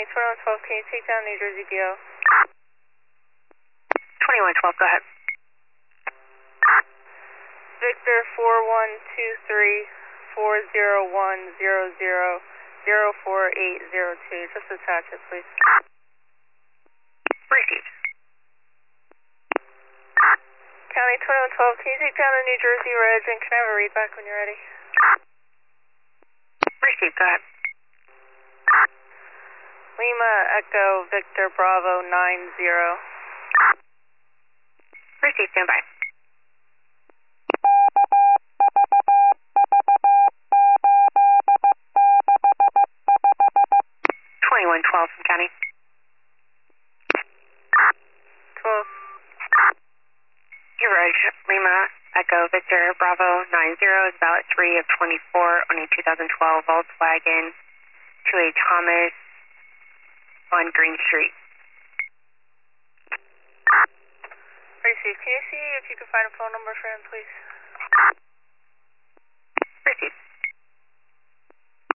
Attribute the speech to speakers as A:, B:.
A: County, 2112, can you take down New Jersey BO?
B: 2112, go ahead.
A: Victor 4123-401-00-04802. Just attach it, please.
B: Received.
A: County 2112, can you take down the New Jersey Reg and can I have a read back when you're ready?
B: Received, go ahead.
A: Lima Echo Victor Bravo 90.
B: Received, stand by. From County.
A: 12.
B: Your Reg, Lima Echo Victor Bravo 90 is ballot 3 of 24 on a 2012 Volkswagen to a Thomas on Green Street.
A: Received. Can you see if you can find a phone number for him, please?